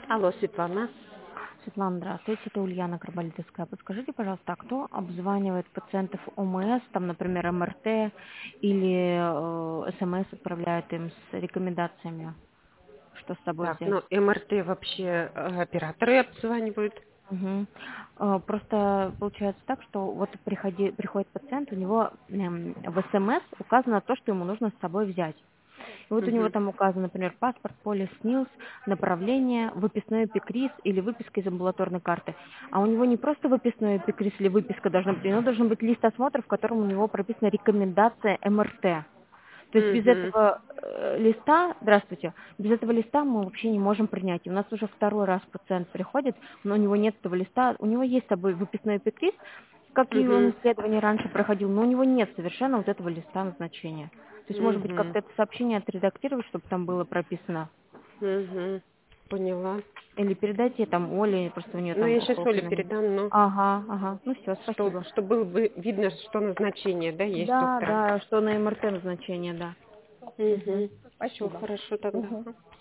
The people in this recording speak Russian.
Алло, Светлана. Светлана, здравствуйте, это Ульяна Карбалитовская. Подскажите, пожалуйста, а кто обзванивает пациентов ОМС, там, например, МРТ, или СМС отправляет им с рекомендациями, что с собой Так, взять? ну МРТ вообще операторы обзванивают. Мгм. Просто получается так, что вот приходит пациент, у него в СМС указано то, что ему нужно с собой взять. И вот у него Мгм. там указано, например, паспорт, полис, СНИЛС, направление, выписной эпикриз или выписка из амбулаторной карты. А у него не просто выписной эпикриз или выписка должна быть, у него должен быть лист осмотра, в котором у него прописана рекомендация МРТ. То есть без Мгм. этого листа, здравствуйте, без этого листа мы вообще не можем принять. И у нас уже второй раз пациент приходит, но у него нет этого листа, у него есть с собой выписной эпикриз, какие он Мгм. исследования раньше проходил, но у него нет совершенно вот этого листа назначения. То есть, может быть, Мгм. как-то это сообщение отредактировать, чтобы там было прописано. Мгм. Поняла. Или передайте там Оле, просто у нее Ну, там я сейчас ссылка Оле на нее. передам, но Ага, ага. Ну все, спасибо. что было бы видно, что назначение, да, есть Да, доктора. да, что на МРТ назначение, да. Угу. Угу. Все Спасибо. хорошо тогда. Угу.